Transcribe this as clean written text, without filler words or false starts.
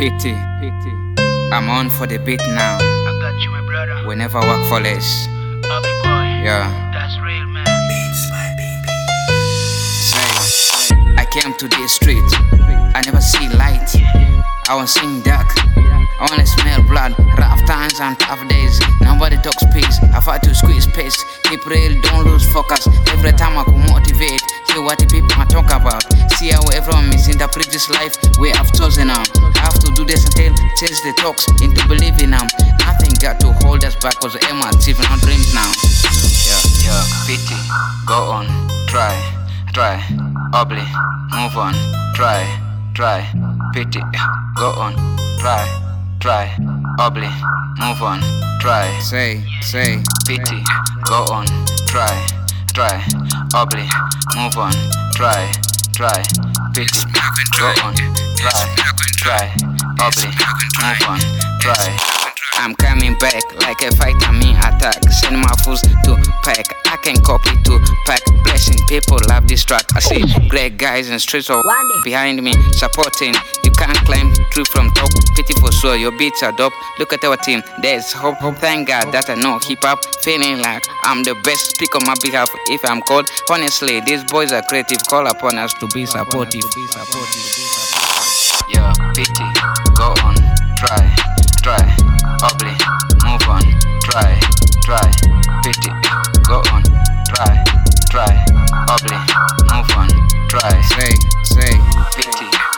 Pity. I'm on for the beat now. I got you, my brother. We never work for less. Ugly boy. Yeah. That's real, man. Say, I came to this street. I never see light. I was seeing dark. I wanna smell blood. Rough times and tough days. Nobody talks peace. I fight to squeeze pace. Keep real, don't lose focus. Every time I go motivate. Hear what the people I talk about. See how everyone misinterpret this life we have chosen now. I have to do this until change the talks into believing them. Nothing got to hold us back, cause aim at achieving our dreams now. Yeah, pity, go on, try, ugly, move on, try, pity, go on, try, ugly, move on, try, say, pity, go on, try, ugly, move on, try, pity, go on, try, ugly, move on, try. I'm coming back like a vitamin attack. Send my fools to pack. I can copy to pack. Blessing people love this track. I see great guys in streets of behind me supporting. You can't claim truth from top. Pity for sure, your beats are dope. Look at our team, there's hope. Thank God that I know hip hop. Feeling like I'm the best. Speak on my behalf if I'm called. Honestly, these boys are creative. Call upon us to be supportive. Yeah, pity, go on, try, ugly, move on, try, pity, go on, try, ugly, move on, try, say, pity.